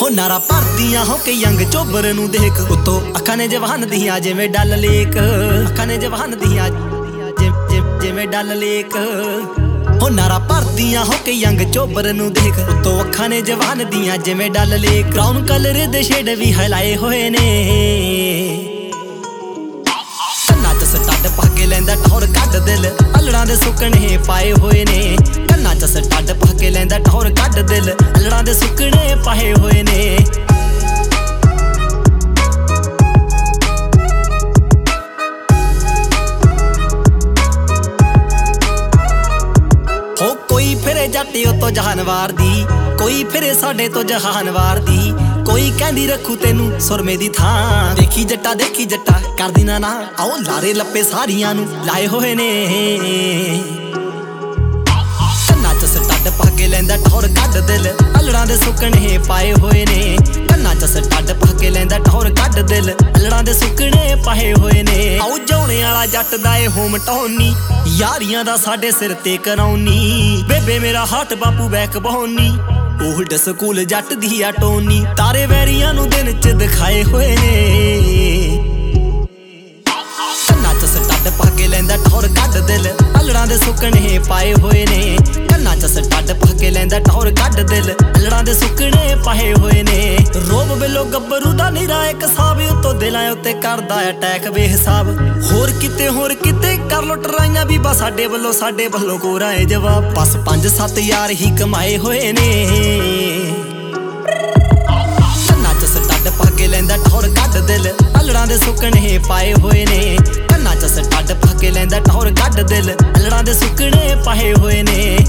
नारा भरदियां हो के यंग चोबर नू देख उत्तों अखां ने जवान दियां जिवें डल लेक अखां ने जवान दियां जिवें डल लेक हो नारा भरदियां हो के यंग चोबर नू देख उत्तों अखां ने जवान दियां जिवें डल लेक ब्राउन कलर दे शेड भी हिलाए होए ने कन्नां च स्टड पा के लैंदा टौर कढ दिल अलड़ां दे सुकणे पाए होए ने कन्नां च स्टड पा के लैंदा टौर कढ दिल अलड़ां दे सुकणे पाए होए ने कोई फिरे जट्टी तो जहानवार दी कोई फिरे साडे तो जहानवार दी कोई कहंदी रखू तेनू सुरमे दी थां देखी जट्टा कर दी ना आओ लारे लप्पे सारियां नू लाए होए ने कन्नां च स्टड पा के लैंदा टौर कढ दिल अलड़ां दे सुकणे पाए होए ने कन्नां च स्टड पा के लैंदा टौर कढ दिल अलड़ां दे सुकणे पाए होए ने आओ जाउने वाला जट दा ए होम टाउनी यारियां दा साडे सिर ते कराउनी बेबे मेरा हाथ बापू बैक बहाउनी ओल्ड स्कूल जट दी आ टोनी तारे वैरियां नू दिन च दिखाए होए ने कन्नां च स्टड पा के लैंदा टौर कढ दिल अलड़ां दे सुकणे पाए होए ने कन्नां च स्टड पा के लैंदा टौर कढ दिल अलड़ां दे सुकणे पाए होए ने रोब बिलो गब्बरू दा निरा एक साब उत्तों दिलां उत्ते करदा अटैक बेहिसाब होर किते कर लो टराइयां बीबा साडे वल्लों कोरा ए जवाब बस 5-7 यार ही कमाए होए ने कन्नां च स्टड पा के लैंदा टौर कढ दिल अलड़ां दे सुकणे पाए होए ने कन्नां च स्टड पा के लैंदा टौर कढ दिल अलड़ां दे सुकणे पाए होए ने